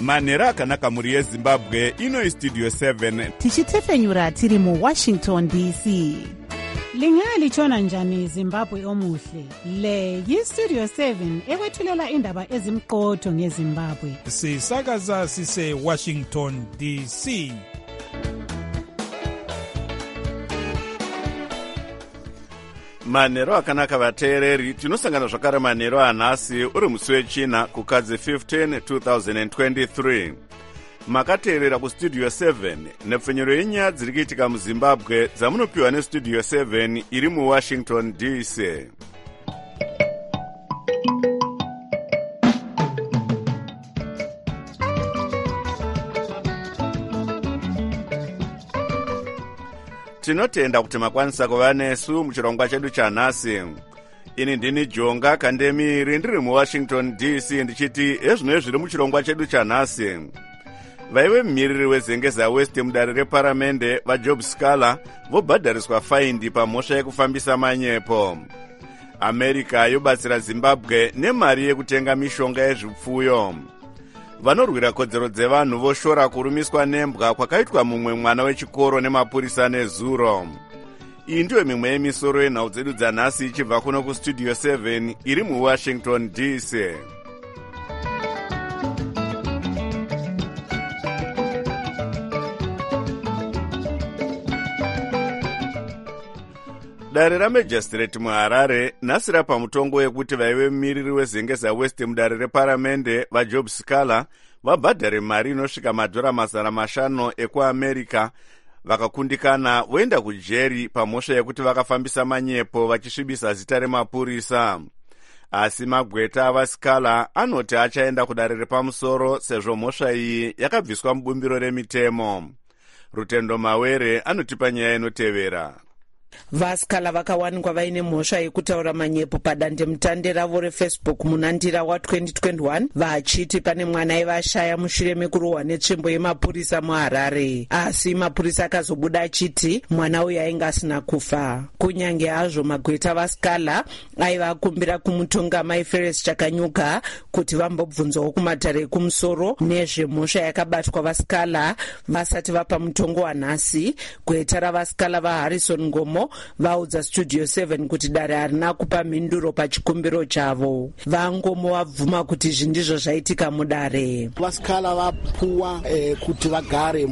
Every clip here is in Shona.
manhero akanaka mhuri yezimbabwe. Ino Studio 7 tichitefenyura tiri muWashington DC. Lingalitshona njani Zimbabwe omuhle? Le yiStudio 7 ekwethulela indaba ezimqotho ngeZimbabwe. Sisakaza sise Washington DC. manhero akanaka vateereri. Tinosangana zvakare manhero anhasi uri musi wechina kukadzi 15 2023. Makateerera kuStudio 7 nepfenyuro yenyaya dziri kuitika muZimbabwe dzamunopiwa neStudio 7 iri muWashington DC. Tinotenda kuti makwanisa kuva nesu muchirongwa chedu chanhasi. Ini ndini Jonga Kandemiri ndiri muWashington DC ndichiti ezvino zviri muchirongwa chedu chanhasi. Vaive mumiriri wezengeza West mudare reparamende vaJob Scala vobhadhariswa faindi pamhosva yekufambisa manyepo. America yobatsira Zimbabwe nemari yekutenga mishonga yezvipfuyo. Vanorwira kodzero dzevanhu voshora kurumiswa nembwa kwakaitwa mumwe mwana wechikoro nemapurisa nezuro. Iyi ndiyo mimwe yemisoro yenhau dzedu dzanhasi ichibva kuno kuStudio 7 iri muWashington DC. Dare ramajistrate muHarare nhasi rapa mutongo wekuti vaive mumiriri wezengeza West mudare reparamende vaJob Scala vabhadhare mari inosvika $500 ekuAmerica vakakundikana voenda kujeri pamhosva yekuti vakafambisa manyepo vachisvibisa zita remapurisa. Asi magweta avaScala anoti achaenda kudare repamusoro sezvo mhosva iyi yakabviswa mubumbiro remitemo. Rutendo Mawere anotipa nyaya inotevera. VaScala vakawanikwa vaine mhosva yekutaura manyepo padandemutande ravo reFacebook munandira wa2021 vachiti pane mwana aivashaya mushure mekurohwa netsvimbo yemapurisa muHarare. Asi mapurisa akazobuda achiti mwana uyu ainge asina kufa. Kunyange hazvo magweta vaScala aivakumbira kumutonga Maiferes Chakanyuka kuti vambobvunzawo kumatare ekumusoro nezvemhosva yakabatwa vaScala vasati vapa mutongo wanhasi. Gweta ravaScala vaHarrison Ngomo vaudza Studio 7 kuti dare harina kupa mhinduro pachikumbiro chavo. Vangomo vabvuma kuti izvi ndizvo zvaitika mudare. VaScala vapuwa kuti vagare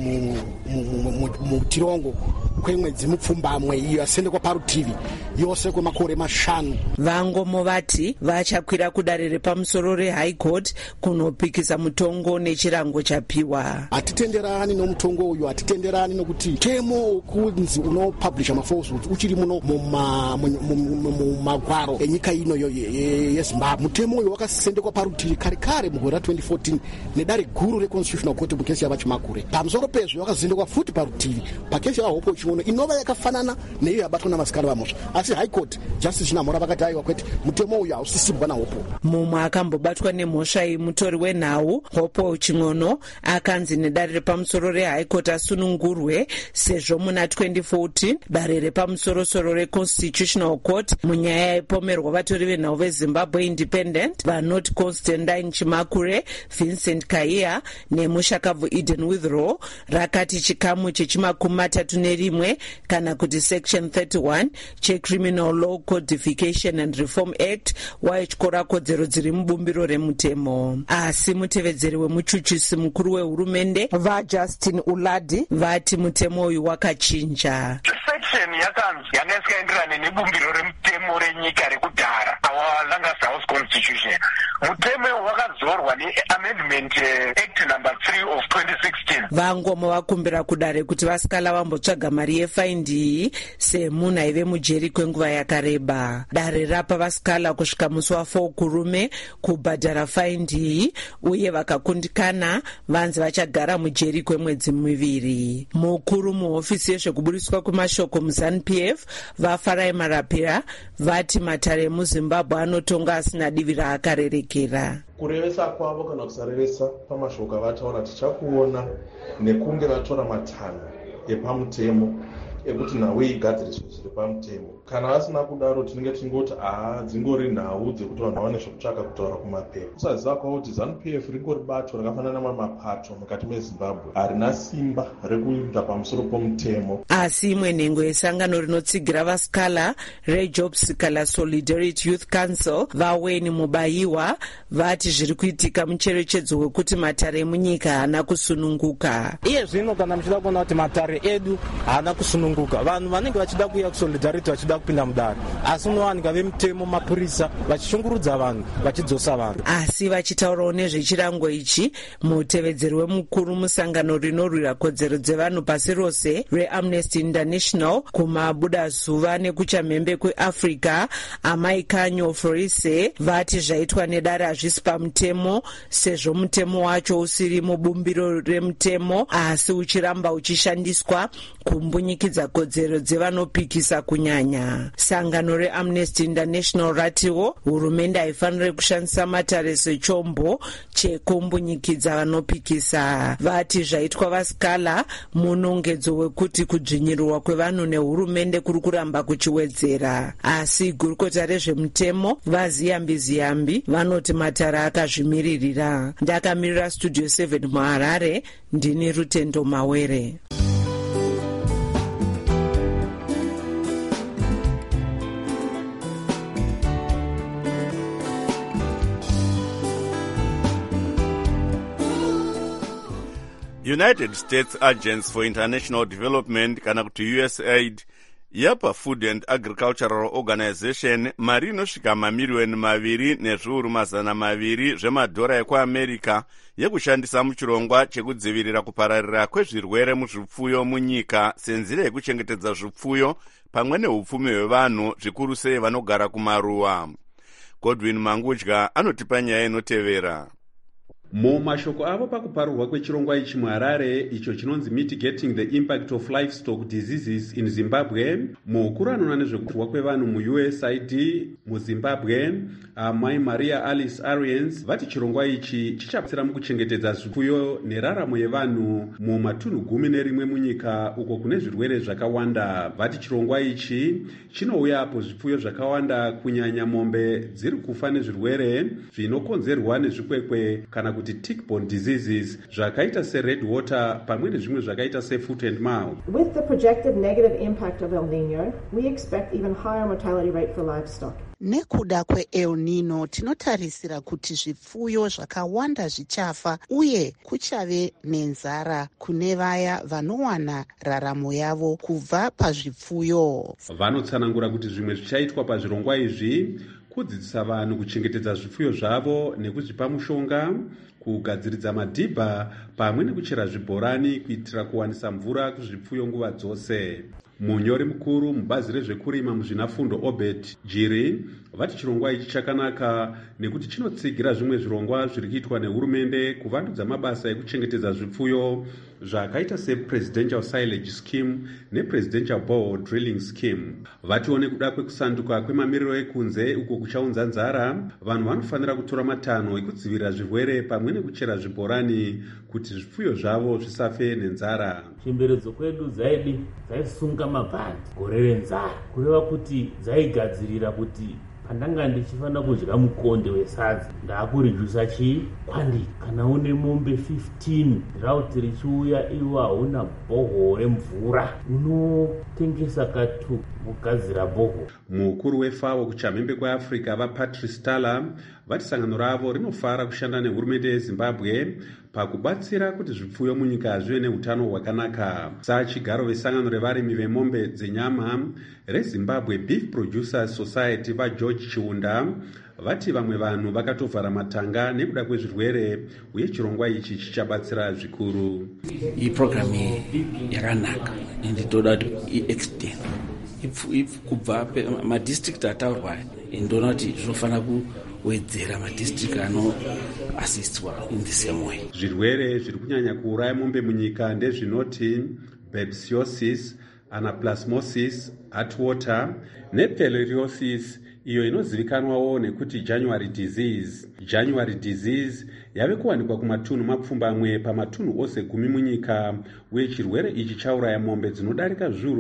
mutirongo kwemwedzi mupfumbamwe iyo yasendekwa parutivi yose kwemakore 5. Vangomo vati vachakwira kudare repamusoro reHigh Court kunopikisa mutongo nechirango chapiwa. Hatitenderani nomutongo uyu, hatitenderani nokuti temo kunzi unopublisha mafalsehoods uchiri muno mumagwaro enyika ino yeZimbabwe. Mutemo uyu wakasendekwa parutivi kare mugore ra2014 nedare guru reConstitutional Court mukesi yavaChimakure. Pamusoro pezvo wakazendekwa futi parutivi pakesi yavaHope Chinono inova yakafanana neiyo yabatwa navaScala vamhosva. Asi High Court Justice Chinamhora vakati aiwa kwete mutemo uyu hausisibwa naHope. Mumwe akambobatwa nemhosva iyi mutori wenhau Hope Chinono akanzi nedare repamusoro reHigh Court asunungurwe sezvo muna 2014 dare repamusorosoro reConstitutional Court munyaya yaipomerwa vatori venhau veZimbabwe Independent vanoti Constantine Chimakure, Vincent Kaia nemushakabvu Eden Withrow rakati chikamu chechi31 kana kuti section 31 cheCriminal Law Codification and Reform Act waityora kodzero dziri mubumbiro remutemo. Asi mutevedzeri wemuchuchisi mukuru wehurumende vaJustin Uladi vati mutemo uyu wakachinja. Section yakanzi yanga isikaenderana nebumbiro remutemo renyika rekudhara our Lancaster House Constitution. Mutemo wakazorwa neAmendment Act number 3 of 2016. Vangomo vakumbira kudare kuti vaScala vambotsvaga mari yefaindi iyi semunhu aive mujeri kwenguva yakareba. Dare rapa vaScala kusvika musi wa4 kurume kubhadhara faindi iyi uye vakakundikana vanzi vachagara mujeri kwemwedzi miviri. Mukuru muhofisi yezvekubudiswa kwemashoko muZANU-PF vaFarai Marapira vati matare emuZimbabwe anotonga asina divi raakarerekera. Kurevesa kwavo kana kusarevesa pamashoko avataura tichakuona nekunge vatora matanho epamutemo ekuti nawe igadziriswe zviri pamutemo. Kana vasina kudaro tinenge tingoti dzingori nhau dzekuti vanhu vawane zvekutsvaka kutaura kumapepa. Kusaziva kwavo kuti ZANU-PF ringori bato rakafanana namamwe mapato mukati meZimbabwe harina simba rekuita pamusoro pomutemo. Asi imwe nhengo yesangano rinotsigira vasikala reJob Sikala Solidarity Youth Council vaweni mubayiwa vati zviri kuitika mucherechedzo wekuti matare emunyika haana kusununguka. Iye zvino kana muchida kuona kuti matare edu haana kusununguka, vanhu vanenge vachida kuuya kuSolidarity vachida kupinda mudare, asi unowanika vemutemo mapurisa vachishungurudza vanhu vachidzosa vanhu. Asi vachitaurawo nezvechirango ichi, mutevedzeri wemukuru musangano rinorwira kodzero dzevanhu pasi rose reAmnesty International kumabuda zuva nekuchamhembe kweAfrica, Amai Kanyo Forise vati zvaitwa nedare hazvisi pamutemo, sezvo mutemo wacho usiri mubumbiro remutemo asi uchiramba uchishandiswa kumbunyikidza kodzero dzevanopikisa kunyanya. Sangano reAmnesty International ratiwo hurumende haifaniri kushandisa matare sechombo chekumbunyikidza vanopikisa. Vati zvaitwa vasikala munongedzo wekuti kudzvinyirirwa kwevanhu nehurumende kuri kuramba kuchiwedzera. Asi gurukota rezvemutemo vaZiyambi vanoti matare akazvimiririra. Ndakamirira Studio 7 muHarare, ndini Rutendo Mawere. United States Agents for International Development kana kuti USAID yapa Food and Agricultural Organization mari inosvika mamiliyoni 2.2 zvemadhora ekuAmerica yekushandisa muchirongwa chekudzivirira kupararira kwezvirwere muzvipfuyo munyika senzira yekuchengetedza zvipfuyo pamwe neupfumi hwevanhu zvikuru sei vanogara kumaruwa. Godwin Mangudya anotipa nyaya inotevera. Mumashoko avo pakuparurwa kwechirongwa ichi muHarare icho chinonzi Mitigating the Impact of Livestock Diseases in Zimbabwe, mukuru anoona nezvekutorwa kwevanhu muUSAID muZimbabwe, Amai Maria Alice Ariens vati chirongwa ichi chichabatsira mukuchengetedza zvipfuyo neraramo yevanhu mumatunhu 11 munyika uko kune zvirwere zvakawanda. Vati chirongwa ichi chinouya apo zvipfuyo zvakawanda kunyanya mombe dziri kufa nezvirwere zvinokonzerwa nezvikwekwe kana kuti tick-borne diseases zvakaita sered water pamwe nezvimwe zvakaita sefoot and mouth. With the projected negative impact of El Nino, we expect even higher mortality rate for livestock. Nekuda kweEl Nino tinotarisira kuti zvipfuyo zvakawanda zvichafa uye kuchave nenzara kune vaya vanowana raramo yavo kubva pazvipfuyo. Vanotsanangura kuti zvimwe zvichaitwa pazvirongwa izvi kudzidzisa vanhu kuchengetedza zvipfuyo zvavo nekuzvipa mushonga, kugadziridza madhibha pamwe nekuchera zvibhorani kuitira kuwanisa mvura kuzvipfuyo nguva dzose. Munyori mukuru mubazi rezvekurima muzvinafundo Obed Jiri vati chirongwa ichi chakanaka nekuti chinotsigira zvimwe zvirongwa zviri kuitwa nehurumende kuvandudza mabasa ekuchengetedza zvipfuyo zvakaita sePresidential Silage Scheme nePresidential Borehole Drilling Scheme. Vatiwo nekuda kwekusanduka kwemamiriro ekunze uko kuchaunza nzara, vanhu vanofanira kutora matanho ekudzivirira zvirwere pamwe nekuchera zvibhorani kuti zvipfuyo zvavo zvisafe nenzara. Chimberedzo kwedu dzaisunga mabhandi gore renzara, kureva kuti dzaigadzirira kuti pandanga ndichifanira kudya mukonde wesadza ndakurijusa chikwandika. Kana une mombe 15 drought richiuya iwe hauna bhohoro remvura unotengesa katu kugadzira bhohoro. Mukuru weFAO kuchamhembe kweAfrica vaPatrice Tala vati sangano ravo rinofara kushanda nehurumende yeZimbabwe pakubatsira kuti zvipfuyo munyika zvive neutano hwakanaka. Sachigaro vesangano revarimi vemombe dzenyama reZimbabwe Beef Producers Society vaGeorge Chiunda vati vamwe vanhu vakatovhara matanga nekuda kwezvirwere uye chirongwa ichi chichabatsira zvikuru. Iyi program yakanaka ende toda kuti iextend kubva madistrict ataurwa ndona kuti zvinofanira kuwedzera madistrict anoasistwa in the same way. Zvirwere zviri kunyanya kuuraya mombe munyika ndezvinoti babesiosis, anaplasmosis, heartwater, nepeloriosis iyo inozivikanwawo nekuti January disease. January disease yave kuwanikwa kumatunhu mapfumbamwe pamatunhu ose 10 munyika, uye chirwere ichi chauraya mombe dzinodarika zviuru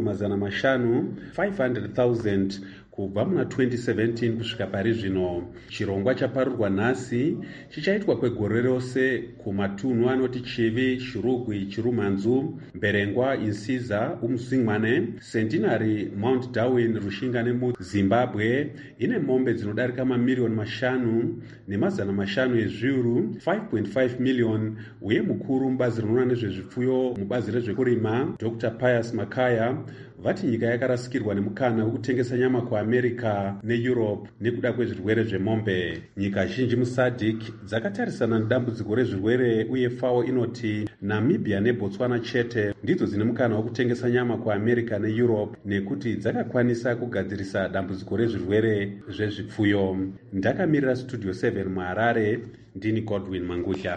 500,000 kubva muna 2017 kusvika pari zvino. Chirongwa chaparurwa nhasi chichaitwa kwegore rose kumatunhu anoti Chivi, Shirugwi, Chirumanzu, Mberengwa, Insiza, Umzingwane, Centenary, Mount Darwin, Rushinga nemuZimbabwe ine mombe dzinodarika mamiliyoni 5 nemazana ezviuru 5.5 million, uye mukuru mubazi rinoona nezvezvipfuyo mubazi rezvekurima Dr. Pius Makaya vati nyika yakarasikirwa nemukana wekutengesa nyama kuAmerica neEurope nekuda kwezvirwere zvemombe. Nyika zhinji muSADC dzakatarisana nedambudziko rezvirwere, uye FAO inoti Namibia neBotswana chete ndidzo dzine mukana wekutengesa nyama kuAmerica neEurope nekuti dzakakwanisa kugadzirisa dambudziko rezvirwere zvezvipfuyo. Ndakamirira Studio 7 muHarare, ndini Godwin Mangusha.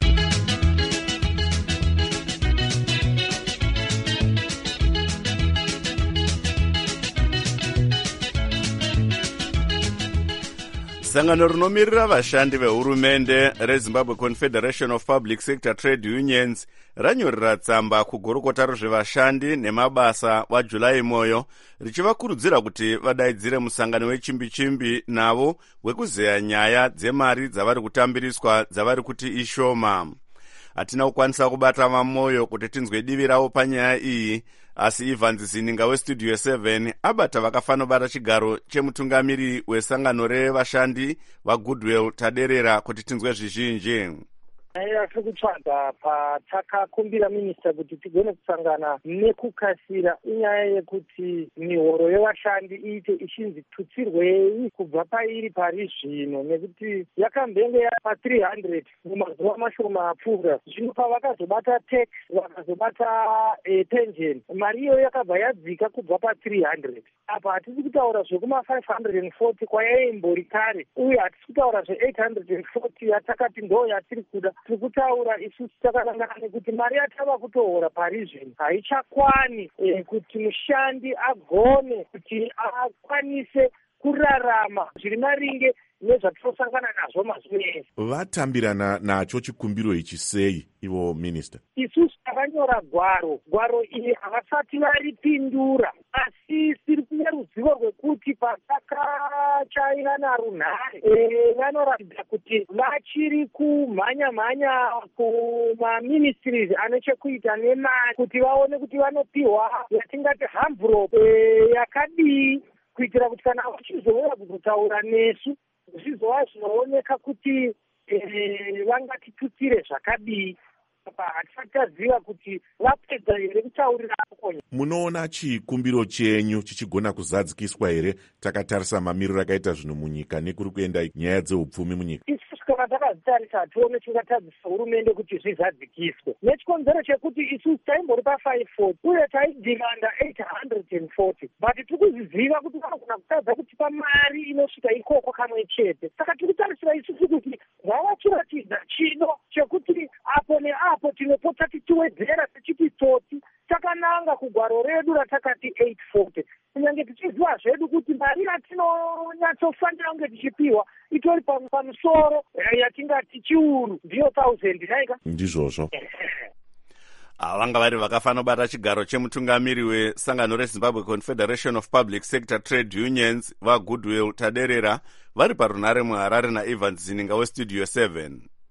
sangano rinomirira vashandi vehurumende reZimbabwe Confederation of Public Sector Trade Unions ranyorera tsamba kugurukota rezvevashandi nemabasa waJulai moyo richivakurudzira kuti vadaidzire musangano wechimbi-chimbi navo wekuzeya nyaya dzemari dzavari kutambiriswa dzavari kuti ishoma. Hatina kukwanisa kubata vamoyo kuti tinzwe divi ravo panyaya iyi, asi Ivan Zininga weStudio 7 abata vakafanobata chigaro chemutungamiri wesangano revashandi vaGoodwill Taderera kuti tinzwe zvizhinji. Tiri kutsvaga patakakumbira minista kuti tigone kusangana nekukasira inyaya yekuti mihoro yevashandi iite ichinzi tutsirwei kubva pairi pari zvino, nekuti yakambenge yapa 300 mumazuva mashoma apfuura. Zvino pavakazobata tax vakazobata pension, mari iyoyo yakabva yadzika kubva pa300. Apa hatisi kutaura zvekuma 540 kwayaimbori kare, uye hatisi kutaura zve840 yatakati ndo yatiri kuda. Tiri kutaura isusu takanangana nekuti mari yatava kutohora pari zvino haichakwani kuti mushandi agone kuti akwanise kurarama zviri maringe nezvatirosangana nazvo mazuva ese. Vatambirana nacho chikumbiro ichi sei ivo minista? Isusu takanyora gwaro iri havasati varipindura, asi tiri kune ruzivo rwekuti patakachaina narunhare vanoratidza kuti vachiri kumhanya kumaministries ane chekuita nemari kuti vaone kuti vanopiwa yatingati envelope yakadii, kuitira kuti kana vachizouya kuzotaura nesu zvizova zvinooneka kuti vangatitutsire zvakadii. Hatisati taziva kuti vapedza here kutaurira akonya. Munoona chikumbiro chenyu chichigona kuzadzikiswa here takatarisa mamiriro akaita zvino munyika nekuri kuenda nyaya dzeupfumi munyika? Isusu kana takadzitarisa hatione chingatadzisa hurumende kuti zvizadzikiswe, nechikonzero chekuti isusu taimbori pa540 uye taidhimanda 840, but tiri kuziziva kuti vanogona kutadza kutipa mari inosvika ikoko kamwe chete. Saka tiri kutarisira isusu kuti ngavachiratidza chido chekuti apo neapo tinopota tichiwedzera tichiti toti takananga kugwaro redu ratakati 840, kunyange tichiziva zvedu kuti mari yatinonyatsofanira kunge tichipiwa itori pamusoro yatingati chiuru ndiyo 1000 naika ndizvozvo. Vanga vari vakafanobata chigaro chemutungamiri wesangano reZimbabwe Confederation of Public Sector Trade Unions vaGoodwill Taderera vari parunhare muHarare naIvan Zininga weStudio 7.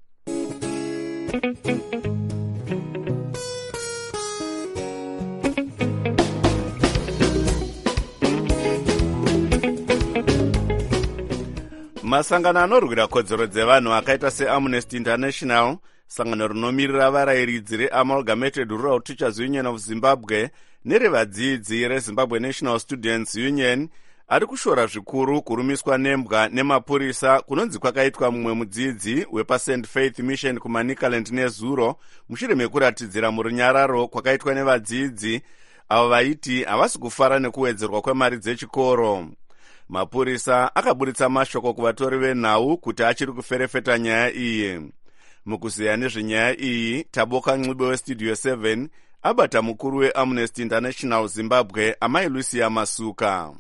Masangano anorwira kodzero dzevanhu akaita seAmnesty International, sangano rinomirira varayiridzi reAmalgamated Rural Teachers Union of Zimbabwe nerevadzidzi reZimbabwe National Students Union ari kushora zvikuru kurumiswa nembwa nemapurisa kunonzi kwakaitwa mumwe mudzidzi wepaSt Faith Mission kuManicaland neZuro mushure mekuratidzira murunyararo kwakaitwa nevadzidzi avo vaiti havasi kufara nekuwedzerwa kwemari dzechikoro. Mapurisa akaburitsa mashoko kuvatori venhau kuti achiri kuferefeta nyaya iyi. Mukuzeya nezvenyaya iyi, Taboka Ncube weStudio 7 abata mukuru weAmnesty International Zimbabwe Amai Lucia Masuka.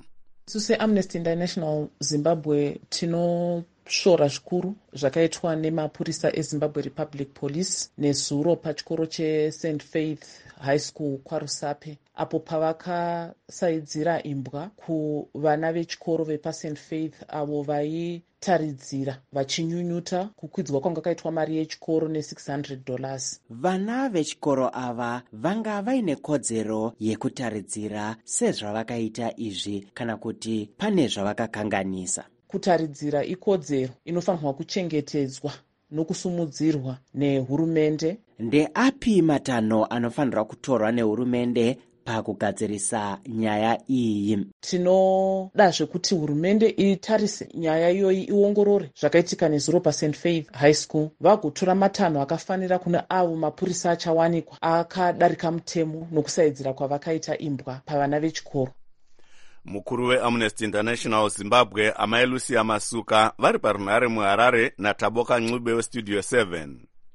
isu seamnesty international zimbabwe tinoshora zvikuru zvakaitwa nemapurisa ezimbabwe republic police nezuro pachikoro cheSt Faith High School kwaRusape, apo pavakasaidzira imbwa kuvana vechikoro vepaSt Faith avo vaitaridzira vachinyunyuta kukwidzwa kwanga kaitwa mari yechikoro $600. Vana vechikoro ava vanga vaine kodzero yekutaridzira sezvavakaita izvi kana kuti pane zvavakakanganisa. Kutaridzira ikodzero inofanirwa kuchengetedzwa nokusumudzirwa nehurumende. Ndeapi matanho anofanirwa kutorwa nehurumende pakugadzirisa nyaya iyi? Tinodazve kuti hurumende itarise nyaya iyoyi, iongorore zvakaitika nezuro paSt Faith High School, vagotora matanho akafanira kuna avo mapurisa achawanikwa akadarika mutemo nokusaidzira kwavakaita imbwa pavana vechikoro. Mukuru weAmnesty International Zimbabwe Amai Lucia Masuka vari parunhare muHarare naTaboka Ncube weStudio 7.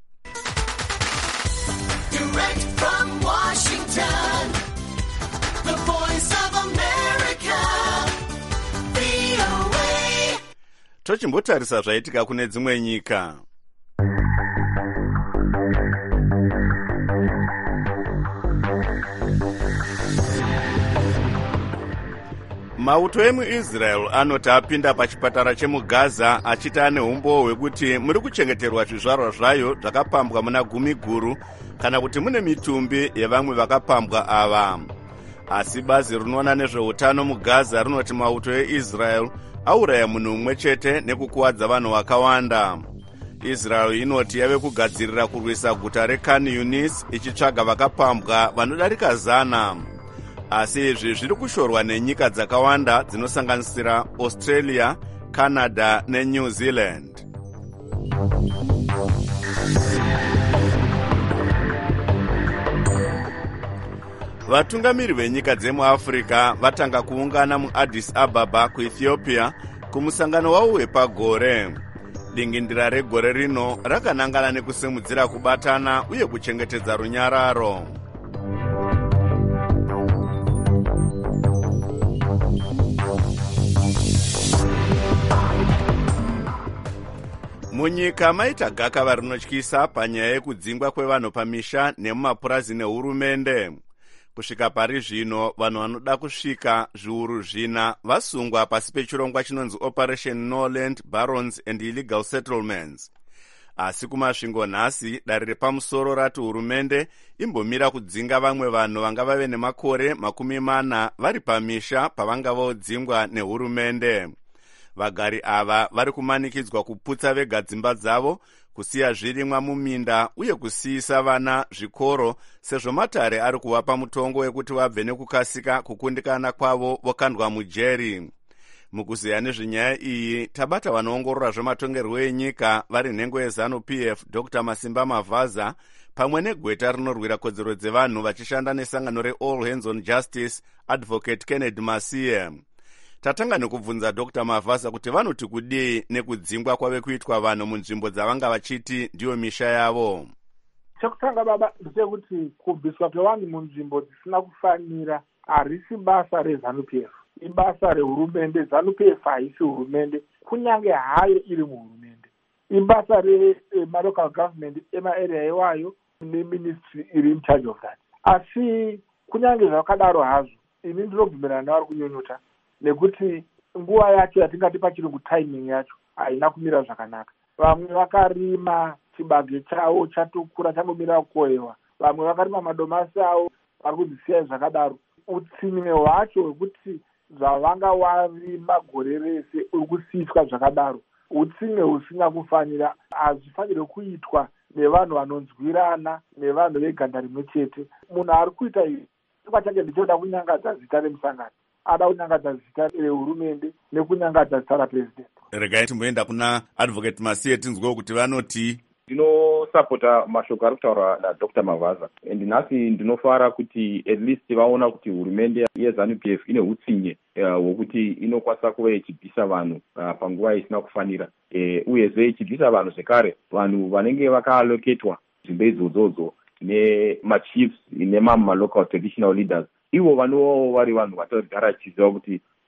Direct from Washington, the voice of America, VOA. Tochimbotarisa zvaitika kune dzimwe nyika. Mauto emuIsrael anoti apinda pachipatara chemuGaza achiti ane umbo hwekuti muri kuchengeterwa zvizvarwa zvayo zvakapambwa muna gumi guru kana kuti mune mitumbi yevamwe vakapambwa ava. Asi bazi rinoona nezveutano muGaza rinoti mauto eIsrael auraya munhu umwe chete nekukuwadza vanhu vakawanda. Israel inoti yave kugadzirira kurwisa guta reKhan Yunis ichitsvaga vakapambwa vanodarika 100. Asi izvi zviri kushorwa nenyika dzakawanda dzinosanganisira Australia, Canada neNew Zealand. Vatungamiri venyika dzemuAfrica vatanga kuungana muAddis Ababa kuEthiopia kumusangano wavo wepagore. Dingindira regore rino rakanangana nekusimudzira kubatana uye kuchengetedza runyararo. Munyika maita gakava rinotyisa panyaya yekudzingwa kwevanhu pamisha nemumapurazi nehurumende. Kusvika pari zvino vanhu vanoda kusvika zviuru 4 vasungwa pasi pechirongwa chinonzi Operation No Land Barons and Illegal Settlements. Asi kumasvingo nhasi dare repamusoro rati hurumende imbomira kudzinga vamwe vanhu vanga vave nemakore 40 vari pamisha pavanga vodzingwa nehurumende. Vagari ava vari kumanikidzwa kuputsa vega dzimba dzavo, kusiya zvirimwa muminda uye kusiyisa vana zvikoro sezvo matare ari kuvapa mutongo wekuti vabve nekukasika kukundikana kwavo vokandwa mujeri. Mukuziya nezvenyaya iyi tabata vanoongorora zvematongerwo enyika vari nhengo yeZANU-PF Dr. Masimba Mavaza pamwe negweta rinorwira kodzero dzevanhu vachishanda nesangano reAll Hands on Justice Advocate Kennedy Masiye. Tatanga nekubvunza Dr. Mavaza kuti vanoti kudii nekudzingwa kwave kuitwa vanhu munzvimbo dzavanga vachiti ndiyo misha yavo. Chekutanga baba ndechekuti kubviswa kwevanhu munzvimbo dzisina kufanira harisi basa reZANU-PF, ibasa rehurumende. ZANU-PF haisi hurumende kunyange hayo iri muhurumende, ibasa remalocal government emaarea iwayo neministry iri in charge of that. Asi kunyange zvakadaro hazvo ini ndinobvumirana navari kunyunyuta nekuti nguva yacho yatingati pachirungu timing yacho haina kumira zvakanaka. Vamwe vakarima chibage chavo chatokura changomira kukohwewa, vamwe vakarima madomasi avo vari kudzisiya zvakadaro. Utsinye hwacho hwekuti zvavanga warima gore rese uri kusiyiswa zvakadaro, utsinye husina kufanira. Hazvifaniri kuitwa nevanhu vanonzwirana, nevanhu veganda rimwe chete. Munhu ari kuita izvi chikwa chake ndichoda kunyangadza zita remusangano, ada kunyangadza zita rehurumende nekunyangadza zita rapresident. Regai timboenda kuna Advocate Masiye tinzwewo kuti vanoti. Ndinosapota mashoko ari kutaurwa naDr. Mavaza, and nhasi ndinofara kuti at least vaona kuti hurumende yeZANU-PF ine utsinye hwokuti inokwanisa kuva ichibvisa vanhu panguva isina kufanira, uyezve ichibvisa vanhu zvekare, vanhu vanenge vakaaloketwa nzvimbo idzodzo nemachiefs nemamwe local traditional leaders, ivo vanovawo vari vanhu vatogara chiziva kuti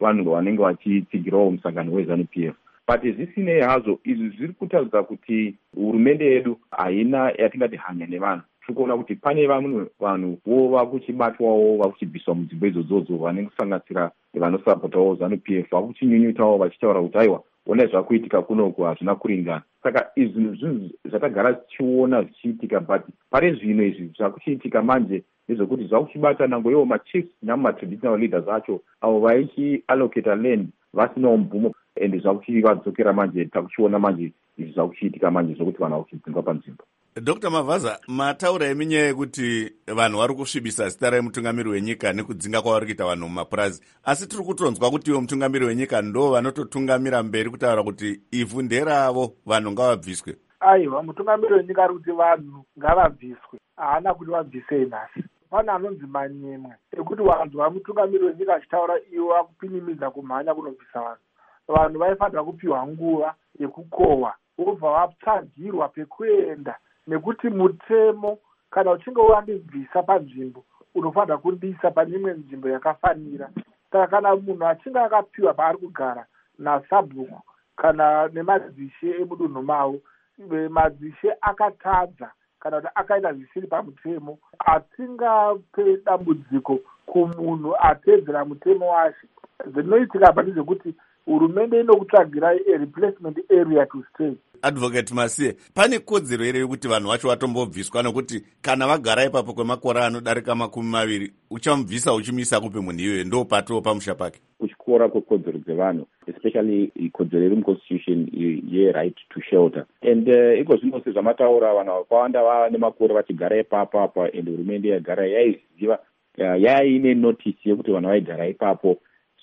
vanhu vanenge vachitsigirawo musangano weZANU-PF. But zvisinei hazvo, izvi zviri kutaridza kuti hurumende yedu haina yatingati hanya nevanhu. Tiri kuona kuti pane vamwe vanhuwo vakuchibatwawo vakuchibviswa mudzimba idzodzo vanenge kusanganisira vanosapotawo ZANU-PF vakuchinyunyutawo vachitaura kuti aiwa onai zvakuitika kunoku hazvina kuringana. Saka izvi zvinhu zvatagara tichiona zvichiitika, but pari zvino izvi zvakuchiitika manje nezvekuti zvakuchibata nangoiwo machiefs namatraditional leaders acho avo vaichiallocata land vasinawo mvumo, ende zvakuchivadzokera manje. Takuchiona manje izvi zvakuchiitika manje zvokuti vanhu vakuchidzingwa panzvimbo. Dr. Mavaza, mataura eminyaya yekuti vanhu vari kusvibisa zita remutungamiri wenyika nekudzinga kwavari kuita vanhu mumapurazi, asi tiri kutonzwa kuti ivo mutungamiri wenyika ndo vanototungamira mberi kutaura kuti ivhu nderavo, vanhu ngavabviswe. Aiwa, mutungamiri wenyika ari kuti vanhu ngavabviswe, haana kuti vabvisei nhasi. Pane anonzi manyemwe ekuti vanhu vamutungamiri wenyika achitaura iwo akupinimidza kumhanya kunobvisa vanhu. Vanhu vaifanira kupiwa nguva yekukohwa vobva vatsvagirwa pekuenda, nekuti mutemo kana uchinge wandibvisa panzvimbo unofanira kundiisa pane imwe nzvimbo yakafanira. Saka kana munhu achinge akapiwa paari kugara nasabhuku kana nemadzishe emudunhu mavo, madzishe akatadza kana kuti akaita zvisiri pamutemo, atingape dambudziko kumunhu atedzera mutemo wacho. Zvinoitika pa ndezvekuti hurumende inokutsvagira a replacement area to stay. Advocate Masiye, pane kodzero here yekuti vanhu vacho vatombobviswa, nokuti kana vagara ipapo kwemakore anodarika 20 uchamubvisa uchimuisa kupe munhu iyoyo, ndo pato pamusha pake? Kuchikora kwekodzero dzevanhu, especially ikodzero iri muconstitution ye-right to shelter. And iko zvino sezvamataura, vanhu vakawanda vava nemakore vachigara ipapo apa, and hurumende yagara yaiziva, yaine notice yekuti vanhu vaigara ipapo.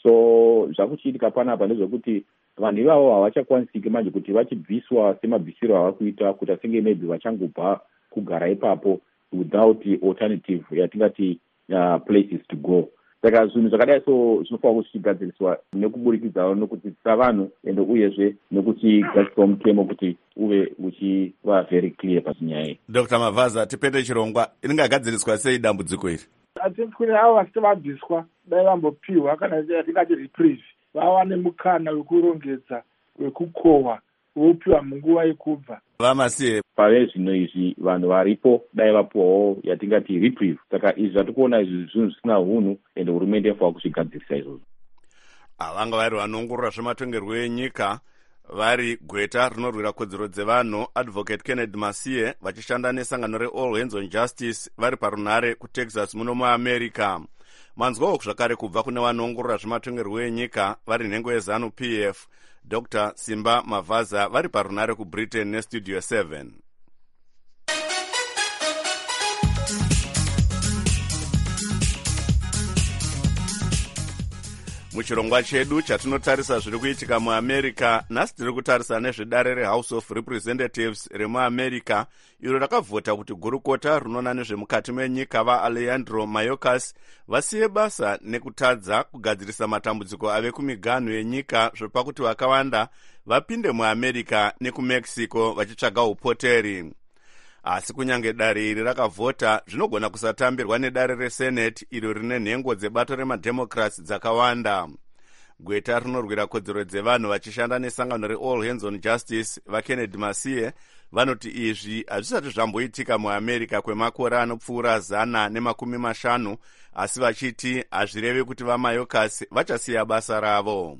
So zvakuchiitika panapa ndezvekuti vanhu ivavo havachakwanisiki manje kuti vachibviswa semabvisiro avakuita, kuti asenge maybe vachangobva kugara ipapo without alternative yatingati places to go. Saka zvinhu zvakadai so zvinofanira kuchigadziriswa nekuburikidzawo nokudzidzisa vanhu, ende uyezve nekuchigadziswa mutemo kuti uve uchiva very clear pachinyaya. Dr. Mavaza, tipete chirongwa, ringagadziriswa sei dambudziko iri? Atinkwini avo vasati vabviswa dai vambopiwa kana yatingati reprieve, vawane mukana wekurongedza, wekukohwa, vopiwa munguva yekubva. Vamasiye, pave zvino izvi vanhu varipo dai vapiwawo yatingati reprieve. Saka izvi zvatikuona izvi zvinhu zvisina hunhu, ende hurumende inofanira kuzvigadzirisa izvozvo. Vanga vari vanoongorora zvematongerwo enyika vari gweta rinorwira kodzero dzevanhu Advocate Kennedy Masiye vachishanda nesangano reAll Hands on Justice vari parunhare kuTexas muno muAmerica. Manzwawo zvakare kubva kune vanoongorora zvematongerwo enyika vari nhengo yeZANU-PF, Dr. Simba Mavaza vari parunhare kuBritain neStudio 7. Muchirongwa chedu chatinotarisa zviri kuitika muAmerica, nhasi tiri kutarisa nezvedare reHouse of Representatives remuAmerica iro rakavhota kuti gurukota rinona nezvemukati menyika vaAlejandro Mayorkas vasiye basa nekutadza kugadzirisa matambudziko ave kumiganhu yenyika zvopakuti vakawanda vapinde muAmerica nekuMexico vachitsvaga upoteri. Asi kunyange dare iri rakavhota, zvinogona kusatambirwa nedare reSenate iro rine nhengo dzebato remademocrats dzakawanda. Gweta rinorwira kodzero dzevanhu vachishanda nesangano reAll Hands on Justice vaKennedy Masiye vanoti izvi hazvisati zvamboitika muAmerica kwemakore anopfuura 150, asi vachiti hazvirevi kuti vaMayorkas vachasiya basa ravo.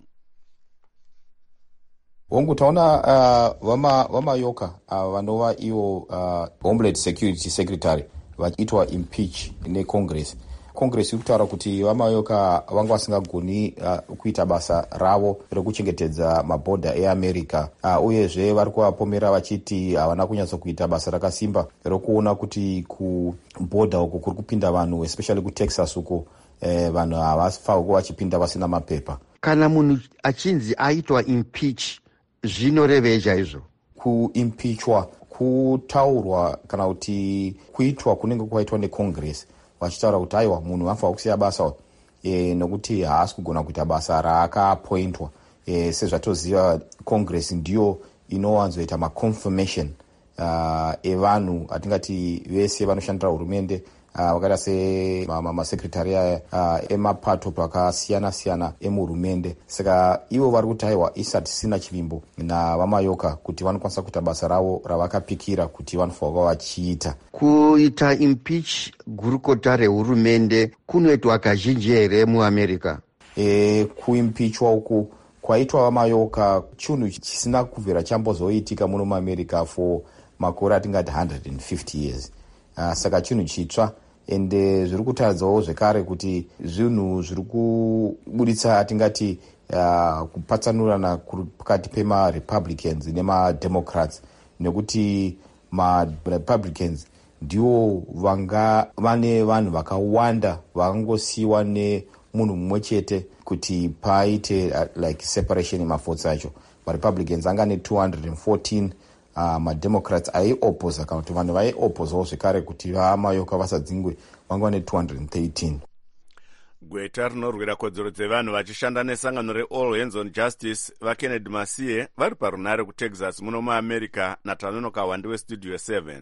Hongu taona vamayoka vanova ivo Homeland Security Secretary vachiitwa impeach neCongress. Congress iri kutaura kuti vamayoka vanga vasingagoni kuita basa ravo rekuchengetedza mabhodha eAmerica. Uyezve vari kuvapomera vachiti havana kunyatsokuita basa rakasimba rokuona kuti kubhodha uko kuri kupinda vanhu, especially kuTexas uko vanhu havafanirwa kuva vachipinda vasina mapepa. Kana munhu achinzi aitwa impeach zvinorevei chaizvo? Kuimpichwa kutaurwa kana kuti kuitwa kunenge kwaitwa neCongress vachitaura kuti aiwa munhu vanofanira kusiya basa nokuti haasi kugona kuita basa raakapointwa. Sezvatoziva Congress ndiyo inowanzoita maconfirmation evanhu atingati vese vanoshandira hurumende vakaita semasekretari emapato akasiyana-siyana emuhurumende. Saka ivo vari kuti aiwa isati sina chivimbo navamayoka kuti vanokwanisa kuita basa ravo ravakapikira kuti vanofanirwa vachiita. Kuita impeach gurukota rehurumende kunoitwa kazhinji here muamerica? Kuimpichwa uku kwaitwa vamayoka chinhu chisina kubvira chambozoitika muno muamerica for makore atingati 150 years. Saka chinhu chitsva, ende zviri kutaridzawo zvekare kuti zvinhu zviri kubuditsa atingati kupatsanurana pakati pemarepublicans nemademocrats, nekuti marepublicans ndiwo vanga vane vanhu vakawanda vakangosiyiwa nemunhu mumwe chete kuti paite like separation yemavhotsi acho. Marepublicans anga ne214, mademocrats aiopposa kana kuti vanhu vaiopposawo zvekare kuti vamayoka vasadzingwe vanga ne213. Gweta rinorwira kodzero dzevanhu vachishanda nesangano reAll Hands on Justice vaKennedy Masiye vari parunare kuTexas muno muamerica naTanono Kawandi westudio 7.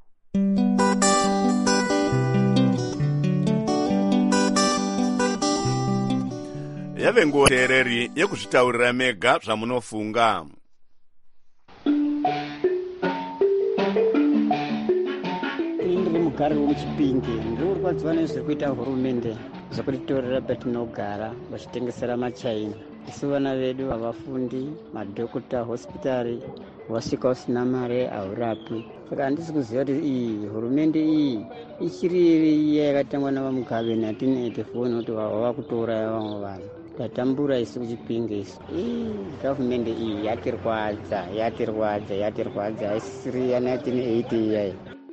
Yave nguva teereri yekuzvitaurira mega zvamunofunga. Ndiri mugari wemuchipinge, ndiri kurwadziwa nezviri kuita hurumende zvekutitorera patinogara vachitengesera machaina. Isu vana vedu havafundi, madhokota, hospitari, wasvika usina mare haurapi. Saka handisi kuziva kuti iyi hurumende iyi ichiri iya yakatangwa navamugabe 1984 nokuti vava kutouraya vamwe vanhu. Tatambura isu kuchipinge isu. Gavhumende iyi yatirwadza haisiri ya 1980 iyayi.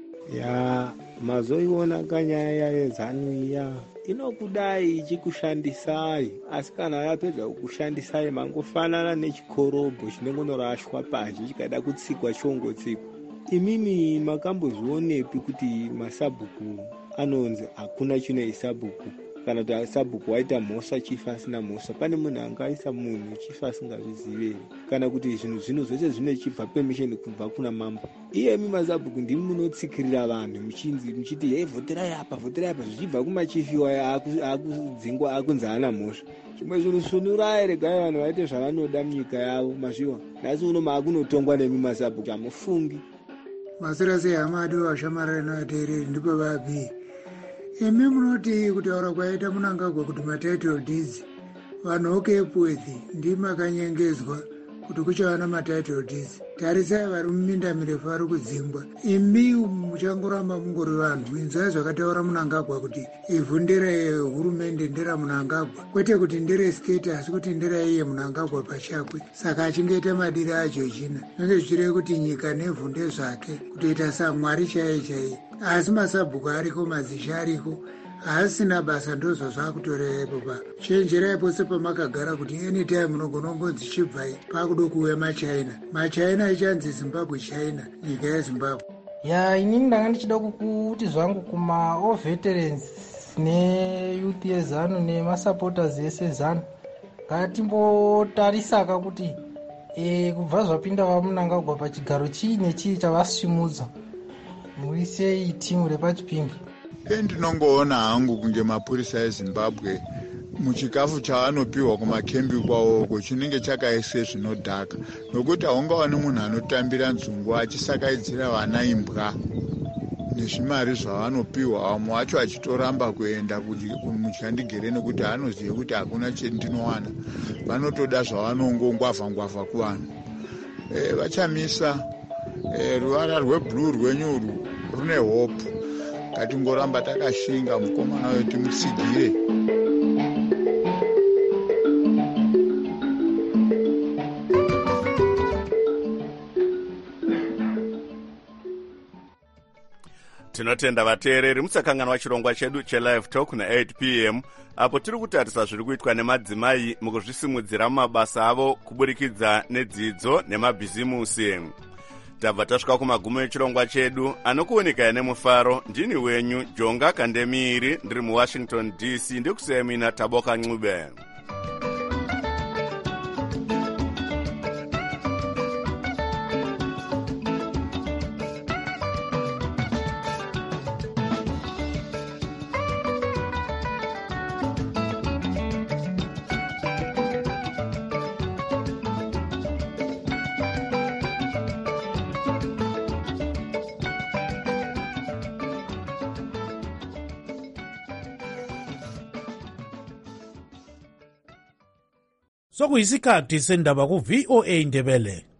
Ya mazoiona kanyaya yezanu iya inokudai ichikushandisai, asi kana yapedza kukushandisai mangofanana nechikorobho chinongonorashwa pashi chikada kutsikwa chongotsikwa. Imimi makambozvionepi kuti masabhuku anonzi hakuna chine isabhuku, kana kuti sabhuku waita mhosva chifa asina mhosva? Pane munhu angaisa munhu chifa asingazvizive, kana kuti zvinhu zvino zvese zvinechibva permission kubva kuna mambo? Iyemi mazabhuku ndimi munotsikirira vanhu muchiti hey, vhoterai apa zvichibva kumachifiwa akudzingwa akunzi haana mhosva. Zvimwe zvinhu sunurai, regai vanhu vaite zvavanoda munyika yavo. Mazviwa nhasi uno maakunotongwa nemi mazabhuku, hamufungi. Masira sehamadi washamarara nateereri ndipo vapi. Imi munoti kutaura kwaita Mnangagwa kuti matitle deeds vanhu okepwethi ndimi akanyengedzwa kuti kuchava namatitle deeds. Tarisai vari muminda mirefu vari kudzingwa. Imi muchangoramba mungori vanhu. Inzwai zvakataura Mnangagwa kuti ivhu nderehurumende nderaMnangagwa, kwete kuti nderestate asi kuti nderaiye Mnangagwa pachakwe. Saka achingaita madiri acho china zvinenge zvichireva kuti nyika nevhu ndezvake, kutoita samwari chaiye. Asi masabhuku ariko, mazisha ariko, haasina basa, ndozvo zvakutorerepo pa chenjerai pose pamakagara kuti anytime munogona kungonzi chibvai pakudo kuuya machaina ichanzi Zimbabwe China, nyika yeZimbabwe. Ya inini ndanga ndichida kuti zvangu kuma veterans neyouth yezanu nemasupporters ese zanu ngatimbotarisaka kuti kubva zvapinda vaMnangagwa pachigaro chii nechii chavasumudza muisei timu repachipingi. Ndinongoona hangu kunge mapurisa eZimbabwe muchikafu chavanopiwa kumakembi kwawoko chinenge chakaise zvinodhaka, nokuti haungawani munhu anotambira nzungu achisakaidzira vana imbwa nezvimari zvavanopiwa, vamwe vacho achitoramba kuenda muchandigere nekuti anozive kuti hakuna chendinowana, vanotoda zvavanongongwavha kuvanhu. Vachamisa ruvara rweblue rwenyuru rune hope. Ngatingoramba takashinga mukomana wedu timutsigire. Tinotenda vateereri musakanganwa chirongwa chedu chelive talk na8 pm apo tiri kutarisa zviri kuitwa nemadzimai mukuzvisimudzira mumabasa avo kuburikidza nedzidzo nemabhizimusi. Tabva tasvika kumagumo echirongwa chedu, anokuonekaya nemufaro. Ndini wenyu Jonga Kandemiri, ndiri muWashington DC, ndikusiyemina Taboka Ncube. sokuyisikhathi sendaba ku-VOA Ndebele.